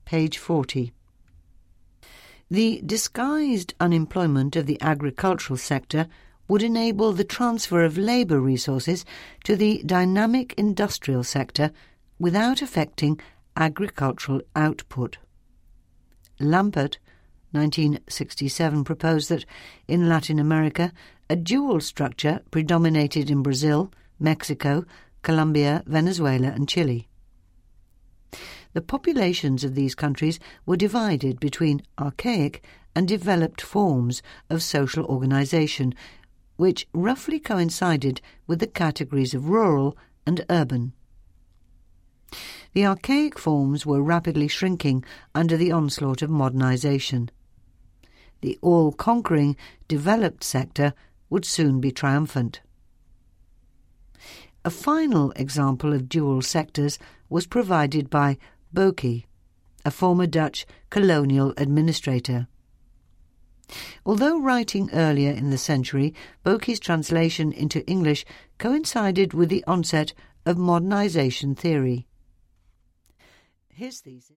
page 40. The disguised unemployment of the agricultural sector would enable the transfer of labour resources to the dynamic industrial sector without affecting agricultural output. Lampert, 1967, proposed that in Latin America a dual structure predominated in Brazil, Mexico, Colombia, Venezuela and Chile. The populations of these countries were divided between archaic and developed forms of social organisation, which roughly coincided with the categories of rural and urban. The archaic forms were rapidly shrinking under the onslaught of modernisation. The all-conquering developed sector would soon be triumphant. A final example of dual sectors was provided by Boeki, a former Dutch colonial administrator. Although writing earlier in the century, Boeki's translation into English coincided with the onset of modernisation theory. His thesis